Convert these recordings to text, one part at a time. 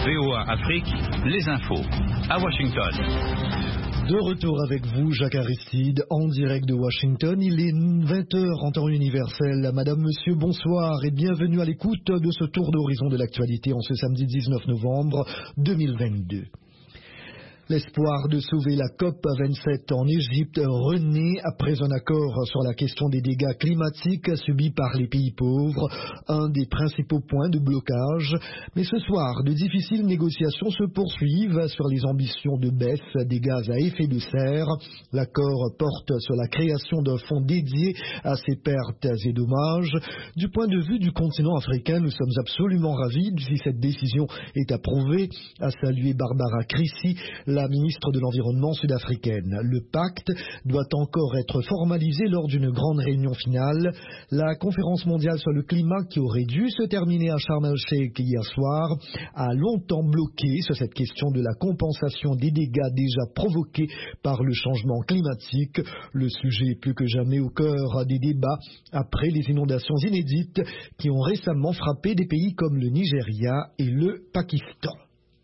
VOA Afrique, les infos, à Washington. De retour avec vous, Jacques Aristide, en direct de Washington. Il est 20h en temps universel. Madame, monsieur, bonsoir et bienvenue à l'écoute de ce tour d'horizon de l'actualité en ce samedi 19 novembre 2022. L'espoir de sauver la COP27 en Égypte renaît après un accord sur la question des dégâts climatiques subis par les pays pauvres, un des principaux points de blocage. Mais ce soir, de difficiles négociations se poursuivent sur les ambitions de baisse des gaz à effet de serre. L'accord porte sur la création d'un fonds dédié à ces pertes et dommages. Du point de vue du continent africain, nous sommes absolument ravis si cette décision est approuvée, a salué Barbara Crissi, la ministre de l'Environnement sud-africaine. Le pacte doit encore être formalisé lors d'une grande réunion finale. La conférence mondiale sur le climat, qui aurait dû se terminer à Sharm el-Sheikh hier soir, a longtemps bloqué sur cette question de la compensation des dégâts déjà provoqués par le changement climatique. Le sujet est plus que jamais au cœur des débats après les inondations inédites qui ont récemment frappé des pays comme le Nigeria et le Pakistan.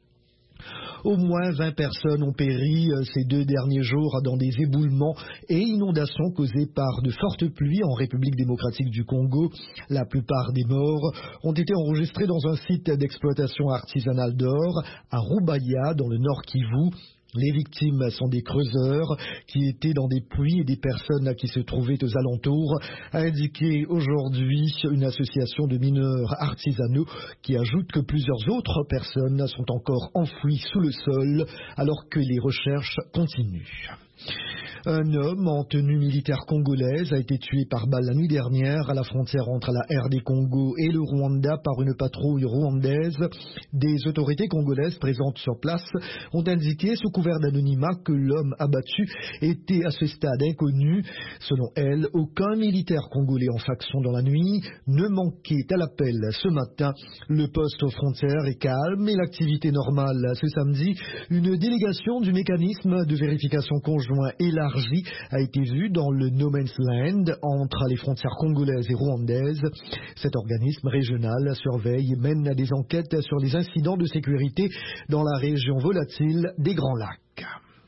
Au moins 20 personnes ont péri ces 2 derniers jours dans des éboulements et inondations causées par de fortes pluies en République démocratique du Congo. La plupart des morts ont été enregistrés dans un site d'exploitation artisanale d'or à Rubaya, dans le Nord Kivu. Les victimes sont des creuseurs qui étaient dans des puits et des personnes qui se trouvaient aux alentours, a indiqué aujourd'hui une association de mineurs artisanaux qui ajoute que plusieurs autres personnes sont encore enfouies sous le sol alors que les recherches continuent. Un homme en tenue militaire congolaise a été tué par balle la nuit dernière à la frontière entre la RD Congo et le Rwanda par une patrouille rwandaise. Des autorités congolaises présentes sur place ont indiqué sous couvert d'anonymat que l'homme abattu était à ce stade inconnu. Selon elle, aucun militaire congolais en faction dans la nuit ne manquait à l'appel ce matin. Le poste aux frontières est calme et l'activité normale. Ce samedi, une délégation du mécanisme de vérification conjoint élargi a été vue dans le No Man's Land entre les frontières congolaises et rwandaises. Cet organisme régional surveille et mène des enquêtes sur les incidents de sécurité dans la région volatile des Grands Lacs.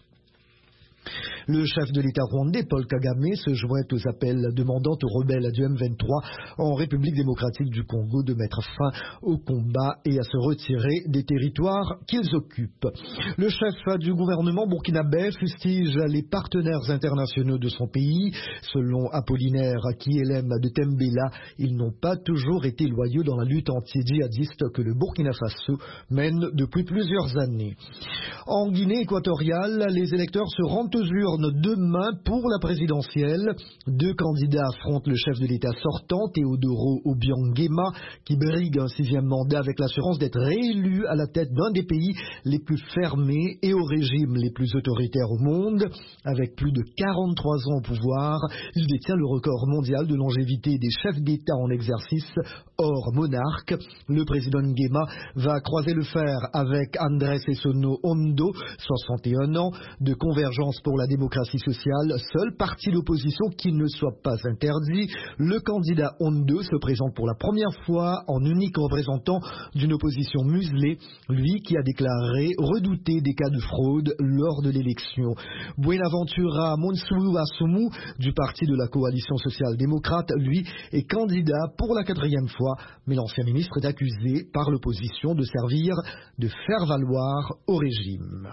Le chef de l'État rwandais, Paul Kagame, se joint aux appels demandant aux rebelles du M23 en République démocratique du Congo de mettre fin au combat et à se retirer des territoires qu'ils occupent. Le chef du gouvernement burkinabé fustige les partenaires internationaux de son pays. Selon Apollinaire Kielem de Tembela, ils n'ont pas toujours été loyaux dans la lutte anti-djihadiste que le Burkina Faso mène depuis plusieurs années. En Guinée équatoriale, les électeurs se rendent aux urnes demain pour la présidentielle. 2 candidats affrontent le chef de l'État sortant, Théodoro Obiang Nguema, qui brigue un 6e mandat avec l'assurance d'être réélu à la tête d'un des pays les plus fermés et aux régimes les plus autoritaires au monde. Avec plus de 43 ans au pouvoir, il détient le record mondial de longévité des chefs d'État en exercice hors monarque. Le président Nguema va croiser le fer avec André Sessono Ondo, 61 ans, de Convergence pour la démocratie sociale, seul parti d'opposition qui ne soit pas interdit. Le candidat Ondo se présente pour la première fois en unique représentant d'une opposition muselée, lui qui a déclaré redouter des cas de fraude lors de l'élection. Buenaventura Monsou Asumu, du parti de la coalition social-démocrate, lui est candidat pour la 4e fois, mais l'ancien ministre est accusé par l'opposition de servir de faire-valoir au régime.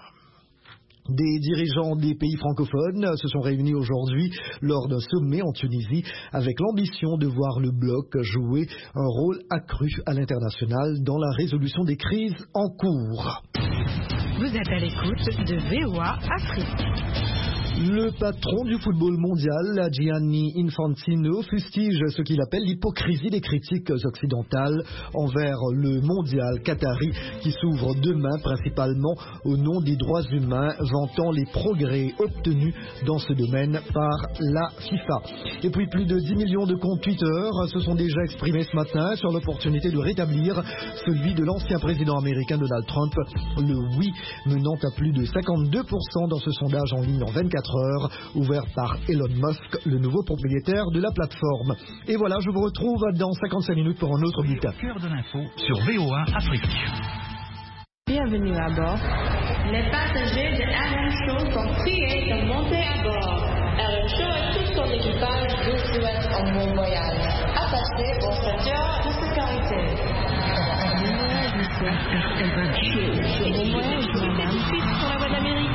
Des dirigeants des pays francophones se sont réunis aujourd'hui lors d'un sommet en Tunisie avec l'ambition de voir le bloc jouer un rôle accru à l'international dans la résolution des crises en cours. Vous êtes à l'écoute de VOA Afrique. Le patron du football mondial, Gianni Infantino, fustige ce qu'il appelle l'hypocrisie des critiques occidentales envers le mondial qatari qui s'ouvre demain principalement au nom des droits humains, vantant les progrès obtenus dans ce domaine par la FIFA. Et puis plus de 10 millions de comptes Twitter se sont déjà exprimés ce matin sur l'opportunité de rétablir celui de l'ancien président américain Donald Trump, le oui menant à plus de 52% dans ce sondage en ligne en 24 heures, ouvert par Elon Musk, le nouveau propriétaire de la plateforme. Et voilà, je vous retrouve dans 55 minutes pour un autre bulletin. Cœur de l'info sur VOA Afrique. bienvenue à bord. Les passagers de RM Show sont priés de monter à bord. RM Show et tout son équipage vous souhaitent un bon voyage. Attachez vos ceintures de sécurité. Bon voyage, monsieur. RM Show. Bon voyage, madame. Pour la voix d'Amérique.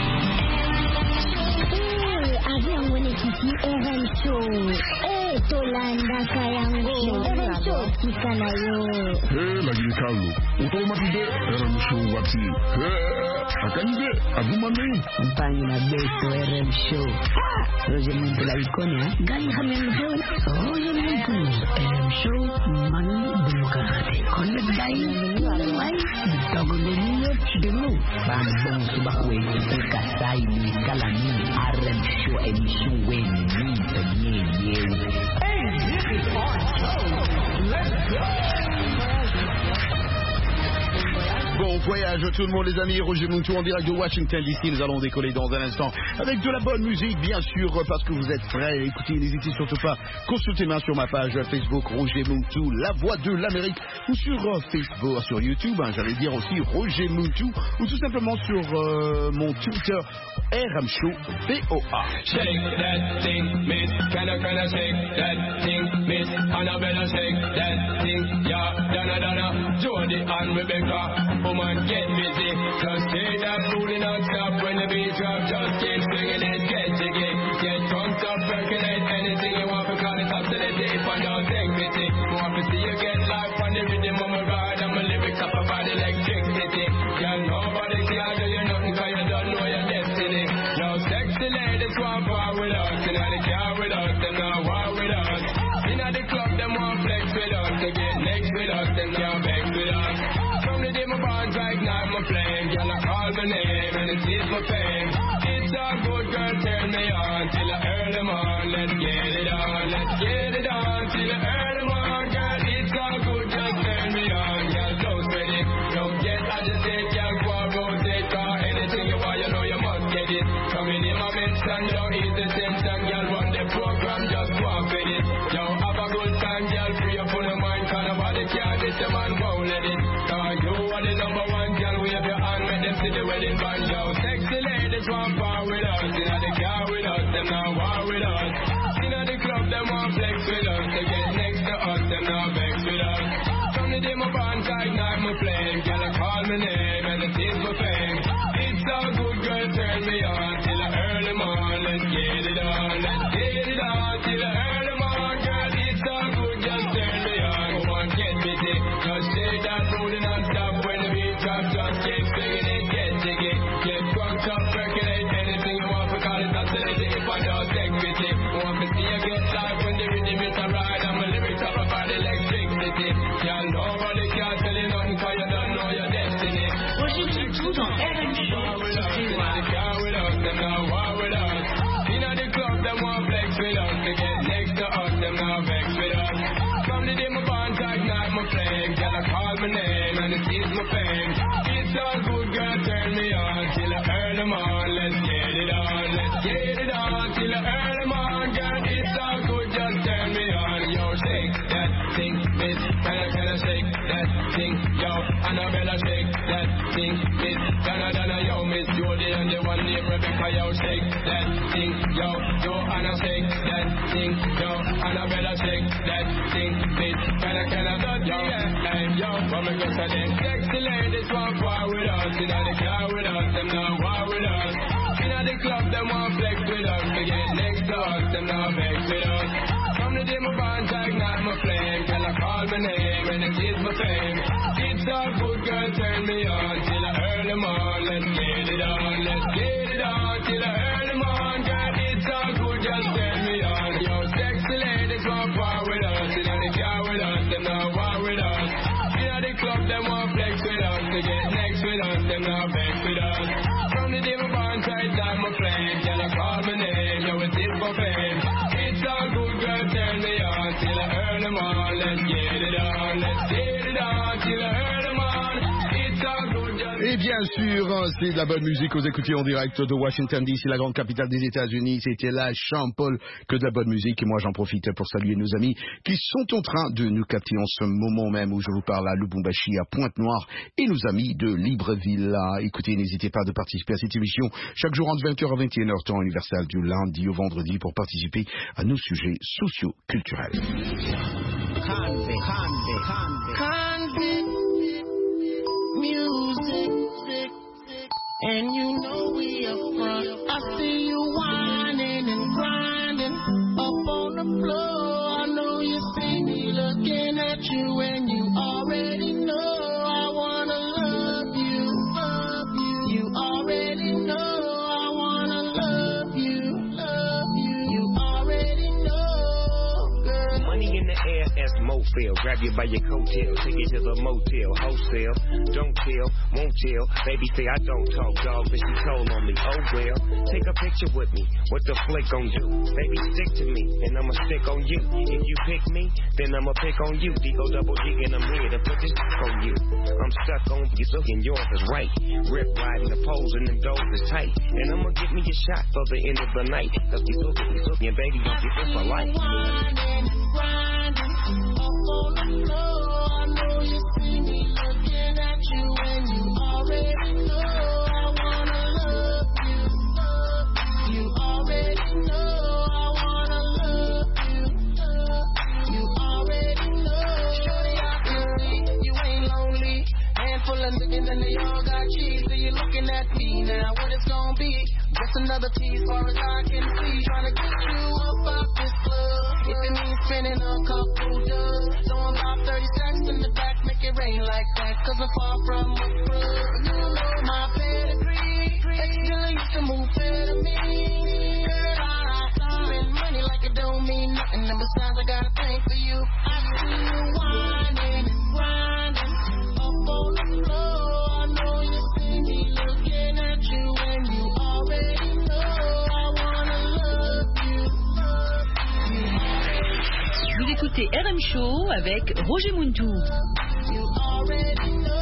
Avion Winnikiti RM Show. Tolanda Kayango. RM Show Kikanayo. Lagi Carlo. Automatique RM Show Wati. Akanje Abumame. Campagne na beto RM Show. Roger Muntula Ikonia. Gali Hamel Show. Roger Muntula. RM Show. Manu Bumukarate. Connect Dai. Why? Togolini Demu. Bambong Subakwe. Kasai ni Kalani. RM Show émission Wendy. Hey, this is our show. Let's go. Bon voyage à tout le monde les amis, Roger Muntu en direct de Washington DC. Nous allons décoller dans un instant avec de la bonne musique bien sûr parce que vous êtes prêts. Écoutez, n'hésitez surtout pas, consultez-moi sur ma page Facebook Roger Muntu, la voix de l'Amérique, ou sur Facebook, sur YouTube, j'allais dire aussi Roger Muntu, ou tout simplement sur mon Twitter RM Show VOA. Shake that thing, miss, can I shake that thing, miss, Annabella shake that thing, yeah, Donna, Jody and Rebecca. Woman, get busy. Just take that booty non-stop. When the beat drop, just keep swinging it. Get jiggy. Get drunk, up, percolate. Anything you want, because it's up to the deep and don't take pity. Want to see you get life on the rhythm of my ride. And my lyrics up about electricity. Girl, nobody can do you nothing, because you don't know your destiny. No sexy ladies want war with us. You know they care with us, them not war with us. You know the club, them want flex with us. They get next with us, them can't vex with us. My bonds ignite my flame, girl I call my name and it is my fame. It's a good girl, turn me on till I earn them on. Let's get it on, let's get it on till I earn them on. Girl, it's a good, just turn me on. Girl, don't sweat it, don't get agitated. Girl, go and rotate, cause anything you want, you know you must get it. Coming in my mention, don't ease the tension. Girl, run the program, just go and fit it. Yo, have a good time, girl, free up on your mind. Cause nobody can diss your man, won't let it. You are the number one girl, wave your hand, make them see the wedding band, yo. Sexy ladies want power with us, you know they car with us, them not war with us. You know the club, them want flex with us, they get next to us, them not vex with us. From the day my bonds ignite my flame, girl I call my name and it is my fame. It's a good girl, turn me on till I earn them on. Let's get it on, let's get it on till I earn them on, girl. It's a good, just turn me on. Come on, get busy, just shake that booty non-stop. When the beat drop, just keep swinging it, get jiggy. Get drunk up, percolate. Anything you want, because it's up to the deep and don't take pity. Want to see you get live when the rhythm is a ride. And my lyrics are about electricity. Y'all nobody can tell you nothing, cause you don't know your destiny. Roger Muntu dans RM Show. With us, them not war with us. You know the club, them want flex with us. They get next to us, them not vex with us. From the day my bonds ignite my flame, girl I call my name and it is my fame. It's a good girl, turn me on till I earn them on. Let's get it on, let's get it on till I earn them on. Girl, it's a good, just turn me on. Yo, shake that thing, miss, can I shake that thing? Yo, Annabella shake that thing, miss, Donna, yo, Miss Jody and the one named Rebecca, yo, shake that thing, yo, Joanna shake that thing, yo, Annabella shake that thing, miss, can I yo, hey, yo, come and go to them sexy ladies want war with us, you know they car with us, them not war with us, you know the club, them want flex with us, they get next to us, them not vex with us. From the day my bonds ignite my flame, girl I call my name and it is my fame. It's a good girl, turn me on till I earn them on. Let's get it on, let's get it on till I earn them on. Girl, it's a good, just turn me on. Yo, sexy ladies want war with us, you know they car with us, them not war with us. You know the club, them want flex with us, they get next with us, them not vex with us. From the day my bonds ignite my flame, girl I call my name, yo, it is my fame. It's a good girl, turn me on till I earn them on. Let's get it on, let's get it on till I earn them on. It's a good, just Et bien sûr, c'est de la bonne musique aux écouteurs en direct de Washington DC, la grande capitale des États-Unis. C'était là, Jean-Paul, que de la bonne musique. Et moi, j'en profite pour saluer nos amis qui sont en train de nous capter en ce moment même où je vous parle à Lubumbashi, à Pointe-Noire, et nos amis de Libreville. Écoutez, n'hésitez pas de participer à cette émission chaque jour entre 20h à 21h, temps universel, du lundi au vendredi, pour participer à nos sujets socio-culturels. Music, and you know we up front. I see you whining and grinding up on the floor. I know you see me looking at you, and you already know I wanna love you, love you. You already know I wanna love you, love you. You already know, girl. Money in the air as Mofil. Grab you by your coattail, take you to the motel, wholesale. Don't tell, won't tell. Baby say I don't talk, dog, but she told on me. Oh well, take a picture with me. What the flick gon' do? Baby, stick to me, and I'ma stick on you. If you pick me, then I'ma pick on you. D-O double G, and I'm here to put this on you. I'm stuck on you, and yours is right. Rip riding the poles, and them doors is tight. And I'ma get me a shot for the end of the night. Cause you looking, and baby, don't get this for life. On the floor, I know you see me looking at you, and you already know I wanna love you, love you. You already know I wanna love you, love you. You already know. Shorty, I can see you ain't lonely. Handful of niggas and they all got cheese. So you looking at me now, what it's gonna be? Just another tease, far as I can see. Trying to get you up off this club. If it means spending a couple dubs, so I'm about 30 seconds in the back, make it rain like that. Cause I'm far from a scrub. You know my pedigree. Still used to move fair to me. Girl, I spend money like it don't mean nothing. And besides, I got a thing for you. I see you whining and grinding up on the floor. I know you see me looking at you, and you already know I wanna love you, love you. Vous écoutez RM Show avec Roger Muntu. You already know.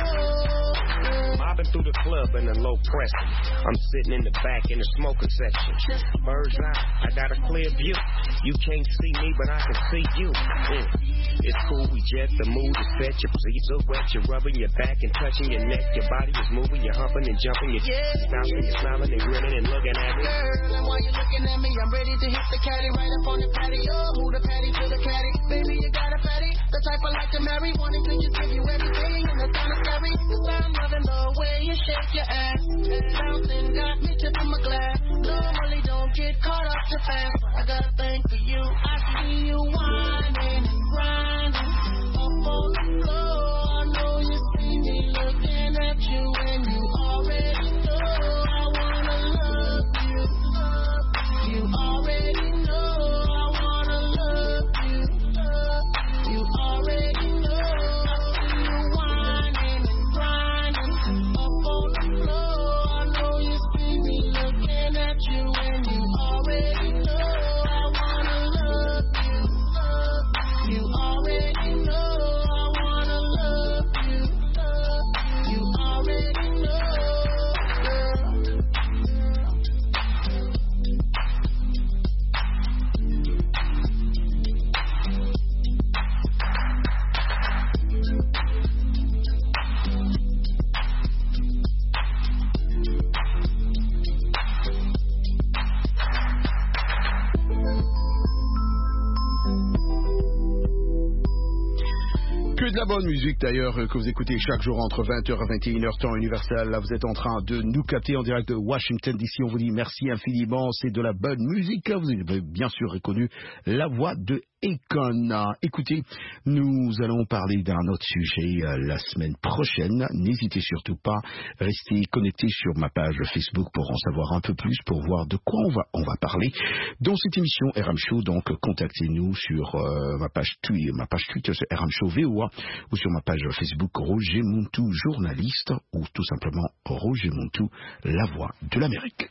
Mobbing through the club in a low press. I'm sitting in the back in the smoking section. Bird's eye, I got a clear view. You can't see me, but I can see you. It's cool, we jet, the mood is set. Your pleats are wet, you're rubbing your back and touching your neck. Your body is moving, you're humping and jumping. You're stopping, you're smiling and grinning and looking at me. Girl, and while you're looking at me, I'm ready to hit the caddy right up on the patio. Move the patty to the caddy. Baby, you got a fatty, the type I like to marry. Wanting to just give you everything, and it's kinda scary. Cause I'm loving the way you shake your ass. Bouncing got me tipping my glass. Normally don't get caught up too fast. I got a thing for you. I see you whining and grinding up on the floor. I know you see me looking at you, and you already know I wanna love you, love you. You already know I wanna love you, love you. You already know. I see you whining and grinding up on the floor. I know you see me looking at you, and you already know I wanna love you, love you. You already know I wanna love you, love you. You already know, girl. Que de la bonne musique d'ailleurs que vous écoutez chaque jour entre 20h à 21h temps universel. Là vous êtes en train de nous capter en direct de Washington DC. On vous dit merci infiniment, c'est de la bonne musique. Vous avez bien sûr reconnu la voix de Akon. Écoutez, nous allons parler d'un autre sujet la semaine prochaine. N'hésitez surtout pas, restez connectés sur ma page Facebook pour en savoir un peu plus, pour voir de quoi on va parler dans cette émission RM Show. Donc contactez-nous sur ma page Twitter c'est RM Show VOA, ou sur ma page Facebook Roger Muntu journaliste, ou tout simplement Roger Muntu, la voix de l'Amérique.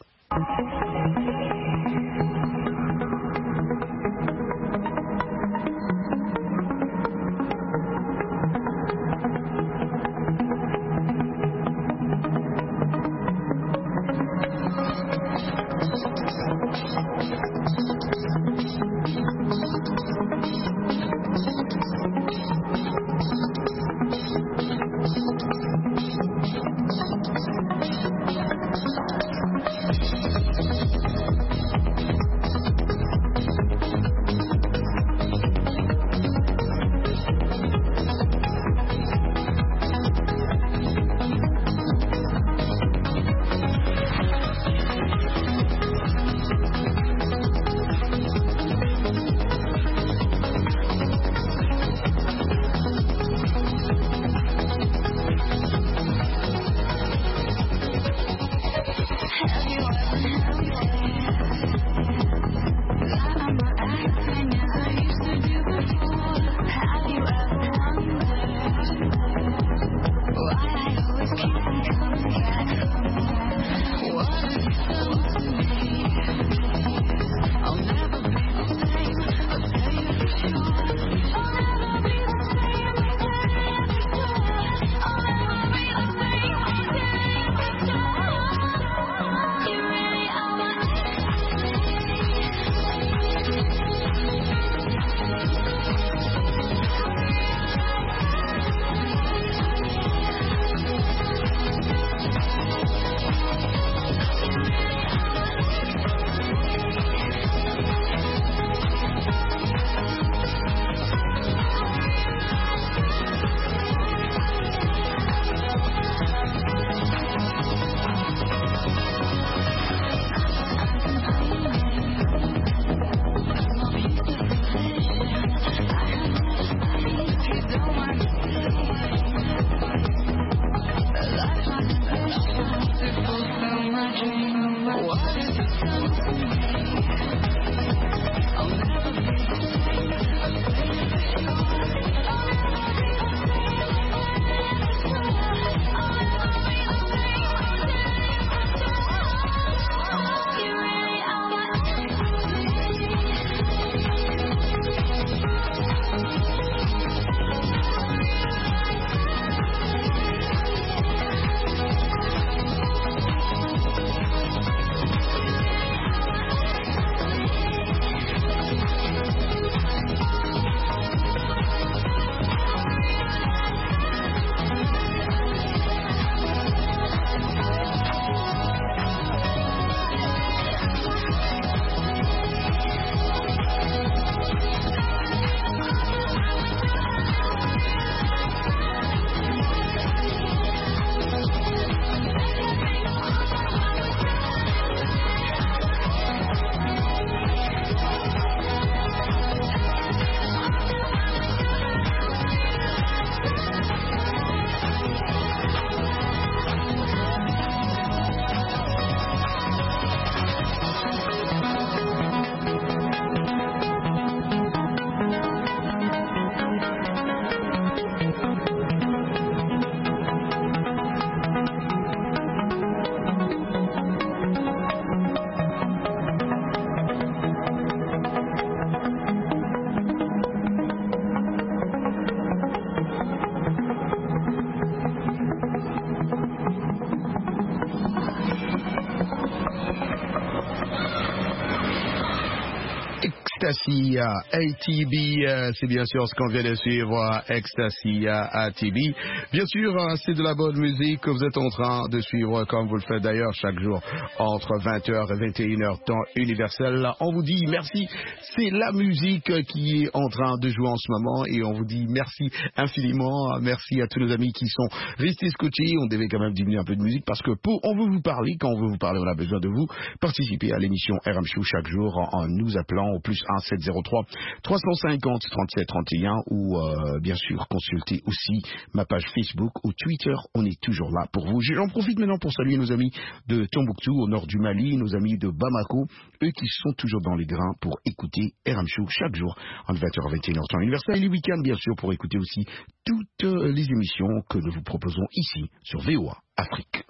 Ecstasy ATB, c'est bien sûr ce qu'on vient de suivre, Ecstasy ATB. Bien sûr, c'est de la bonne musique que vous êtes en train de suivre, comme vous le faites d'ailleurs chaque jour, entre 20h et 21h, temps universel. On vous dit merci, c'est la musique qui est en train de jouer en ce moment, et on vous dit merci infiniment, merci à tous nos amis qui sont restés scotchés. On devait quand même diminuer un peu de musique, parce que on veut vous parler, quand on veut vous parler, on a besoin de vous. Participez à l'émission RM Show chaque jour en nous appelant au plus 1 703 350 37 31 ou bien sûr consultez aussi ma page Facebook ou Twitter, on est toujours là pour vous. J'en profite maintenant pour saluer nos amis de Tombouctou au nord du Mali, nos amis de Bamako, eux qui sont toujours dans les grains pour écouter RM Show chaque jour entre 20h et 21h temps universel, et les week-ends bien sûr pour écouter aussi toutes les émissions que nous vous proposons ici sur VOA Afrique.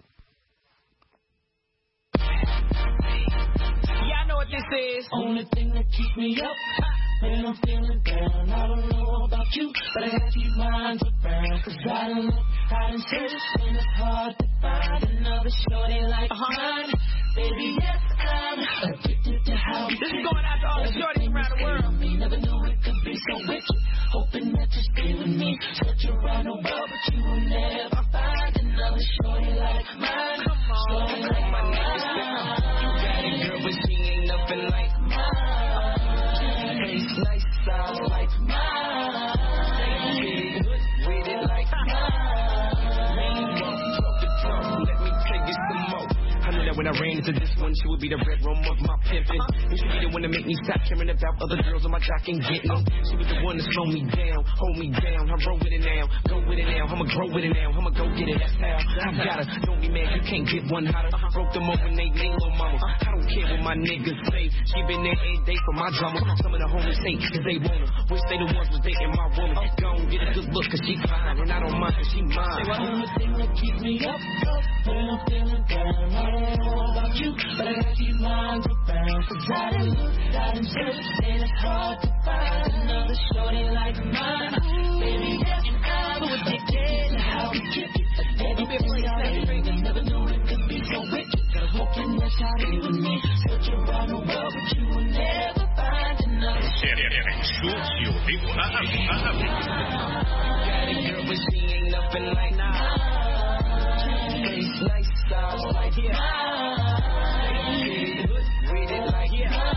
This is only thing that keeps me up when I'm feeling down. I don't know about you, but I gotta keep mine around. Cause I don't look, I done searched, and it's hard to find another shorty like mine. Baby, yes, I'm addicted to how we this is going out to all the shorties around the world. We never knew it could be so wicked. Hoping that you stay with me. Search around the world, but you will never find another shorty like mine. Shorty like mine. You got it, girl, but she ain't nothing like mine. Taste nice, sound like mine. Get good with it like mine. Rainbow, drop the drum, let me take it some more. I knew that when I ran into this one, she would be the red room of my pimpin'. And she be the one to make me stop caring about other girls on my jock and get them. She was the one to slow me down, hold me down. I roll with it now, go with it now. I'ma grow with it now, I'ma go get it, that's how I gotta. Don't be mad, you can't get one hotter. Broke them open, they little mama. I don't care what my niggas say. She been there every day for my drama. Some of the homies hate cause they want her. Wish they the ones was dating my woman. Go and get a good look cause she fine, and I don't mind cause she mine. The only thing that keeps me up when I'm feeling down. I don't know about you, but I gotta keep mine around. Cause I done look, I done searched, and it's hard to find another shorty like mine. Baby, yes, I'm addicted to how we kick it. Everything I ain't never knew it could be so wicked. Hoping that y'all be with me. Search around the world, but you will never find another shorty like mine. Got a girl, but she ain't nothing like mine. Face nice, sounds like mine. Read it like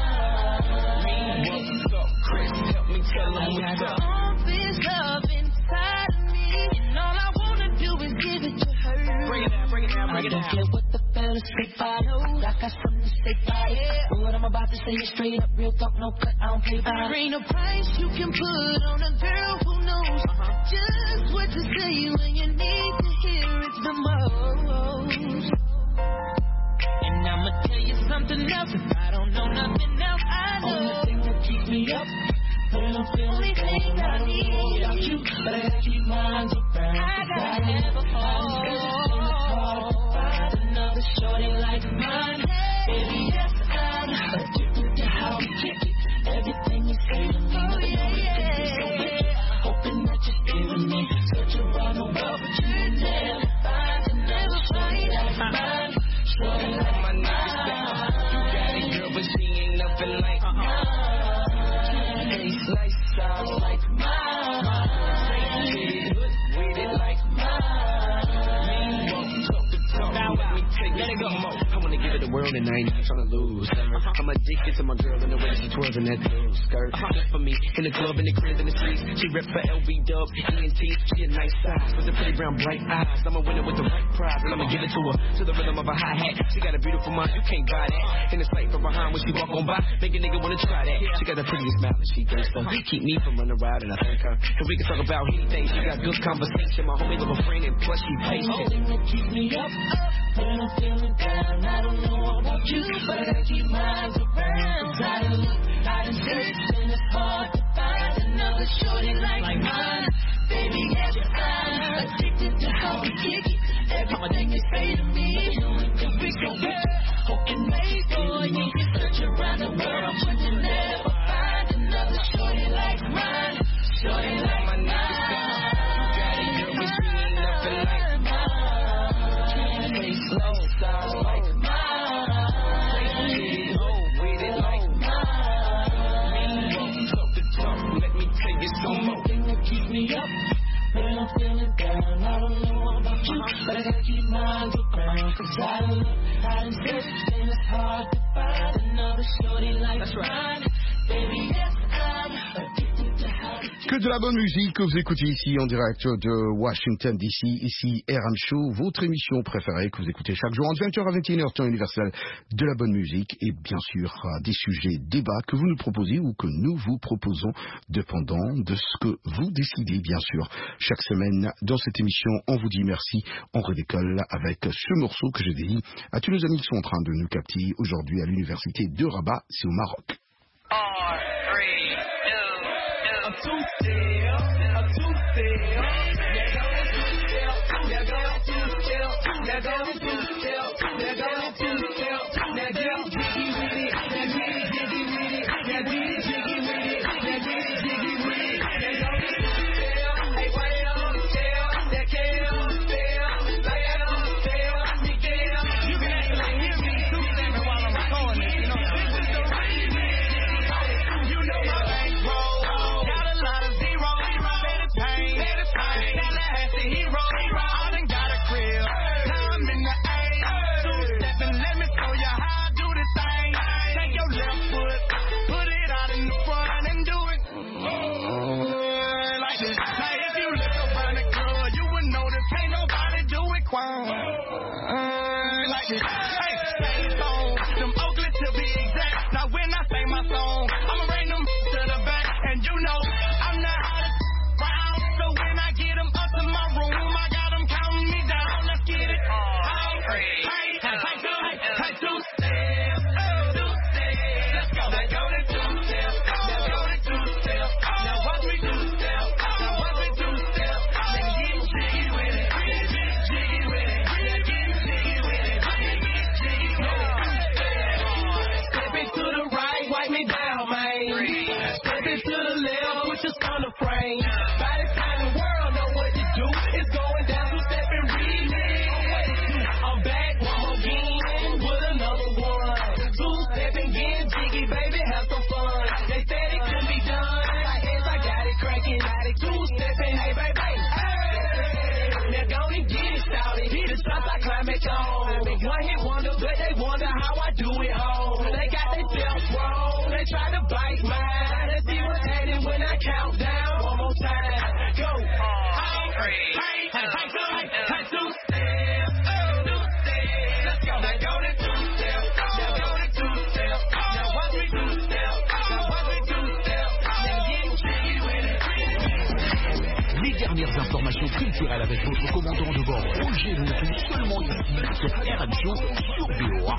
mine. What's up, Chris? Help me tell them what's up. All this love inside of me, and all I wanna do is give it to her. Bring it down, bring it down, bring it down. I don't care what the fellas say about it. I got something to say about it. What I'm about to say is straight up, real talk, no cut, I don't play by it. There ain't no price you can put on a girl who knows just what to say when you need to hear it the most. And I'ma tell you something else, if I don't know nothing else, I know. Only thing that keeps me up when I'm feeling down. I don't know about you, but I gotta keep mine around. I gotta never fall. Another shorty like mine. Baby, yes, I'm addicted to how we kick it. Everything you say to me, never know it could be so wicked. Hoping that you stay with me. Search around the world, but you will never find another shorty like mine. Shorty like my niggas down. You got it, girl, but she ain't nothing like mine. Face nice, sounds like mine. Get good with it like mine. Talk the talk, let me take it some more. I wanna give it the world and I ain't even tryna lose. I'm addicted to my girl and the way she twirls in that blue skirt. For me, in the club, in the crib, in the streets. She rep for LB Dub, ENT. She a nice size with the pretty brown bright eyes. I'm a winner with the right prize, and I'ma give it to her to the rhythm of a hi-hat. She got a beautiful mind, you can't buy that. In the sight from behind when she walk on by, make a nigga wanna try that. She got the prettiest smile and she goes so keep me from running wild, and I thank her. And we can talk about anything. She got good conversation. My homie little friend and plus she patient. Only thing that keeps me up when I'm feeling down. I don't know about you, but I gotta keep mine around. I done look, I done searched, and it's hard to find another shorty like mine. Baby, yes, I'm addicted to how we kick it. Everything you say to me, it could be so good. Hoping maybe you can search around the world, but you never find another shorty like mine. Shorty like my niggas down. You got it, girl, but she ain't nothing like mine. Face low, sounds like mine. Get it low with it like mine. around. I don't know about you, but I gotta keep my eyes around. Cause I don't look, I done searched, and it's hard to find another shorty like mine. Baby, yes, I'm addicted to how Que de la bonne musique que vous écoutez ici en direct de Washington DC, ici RM Show, votre émission préférée que vous écoutez chaque jour en 20h à 21h, temps universel, de la bonne musique et bien sûr des sujets, débats que vous nous proposez ou que nous vous proposons dépendant de ce que vous décidez bien sûr. Chaque semaine dans cette émission, on vous dit merci, on redécolle avec ce morceau que je dédie à tous nos amis qui sont en train de nous capter aujourd'hui à l'université de Rabat, c'est au Maroc. Informations culturelles avec votre commandant de bord Roger Montou, seulement ici sur RM Show sur VOA.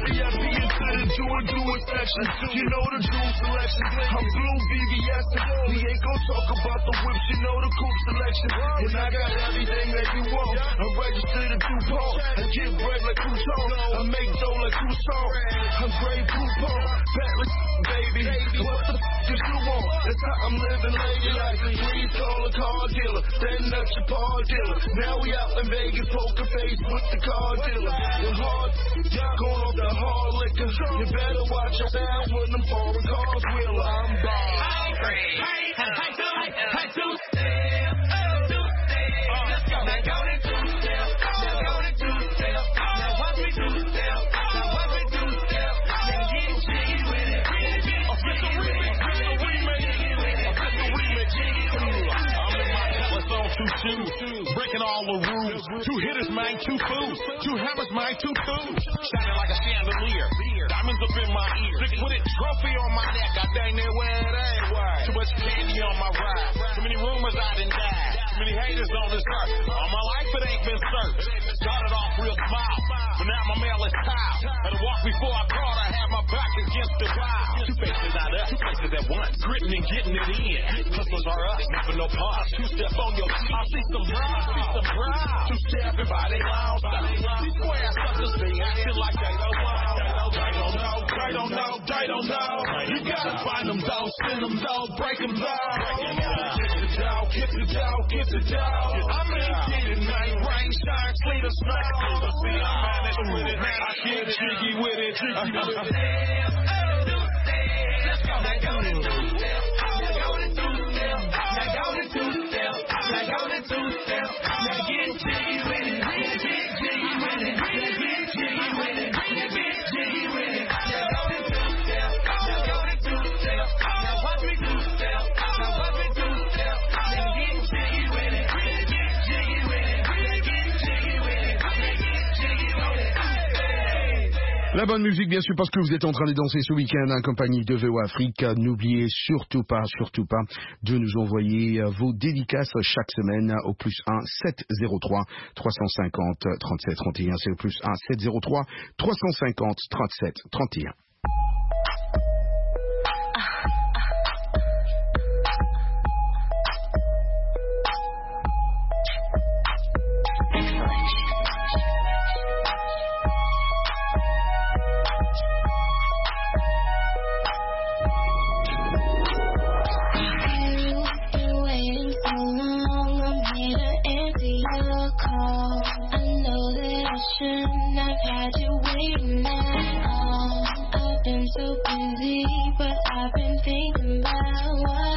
You know the true selection. I'm blue BBS. We ain't gon' talk about the whips. You know the cool selection. And I got everything that you want. I'm registered to DuPont. I get bread like Couton. I make dough like Couson. I'm great Coupon. Batless, baby. What the f*** you want? That's how I'm living lady like a 3-dollar car dealer. Then that's your car dealer. Now we out in Vegas, poker face with the car dealer. The hard, going off the hard liquor. You better watch your sound when them foreign cars wheel. I'm bald. Hey, two-step. Let's go. Now go to two-step. Now go to two-step. Now watch me two-step. Now watch me two-step. Now get jiggy with it. Official remix. I'm in my Dallas on 2 shoes. Breaking all the rules. 2 hitters, man, 2 fools. 2 hammers, man, 2 fools. Shining like a chandelier. Diamonds up in my ear. 6-footed trophy on my neck. I dang near where it ain't. Too much candy on my ride. Too many rumors I done died. Too many haters on this earth. All my life it ain't been searched. Started off real smile, but now my mail is tiled. Had to walk before I crawled. I had my back against the wall. 2 faces not us, 2 faces at once. Gritting and getting it in. Hustlers are us, never no pause. 2-step on your feet. I see some brows, see some brows. 2-step everybody loud. These square suckers be acting like they don't know. They don't know. You gotta find them though, send them though, break them though. Get the dough. I'm in it, night rain, shine, sleet or snow. See, I'm managed with it, man. I get jiggy with it. Let's go. Now go to two-step. Now go to two-step. Now go to two-step. Now go to two-step. Now get jiggy with it. Get jiggy with it. Get jiggy with it. Get jiggy with it. Now go to two-step. Now go to two-step. Now watch me two-step. Now watch me two-step. Now get jiggy with it. Get jiggy with it. Get jiggy with it. Get jiggy with it. La bonne musique, bien sûr, parce que vous êtes en train de danser ce week-end en compagnie de VOA Afrique. N'oubliez surtout pas de nous envoyer vos dédicaces chaque semaine au plus 1 703 350 37 31. C'est le plus 1 703 350 37 31. So busy, but I've been thinking about what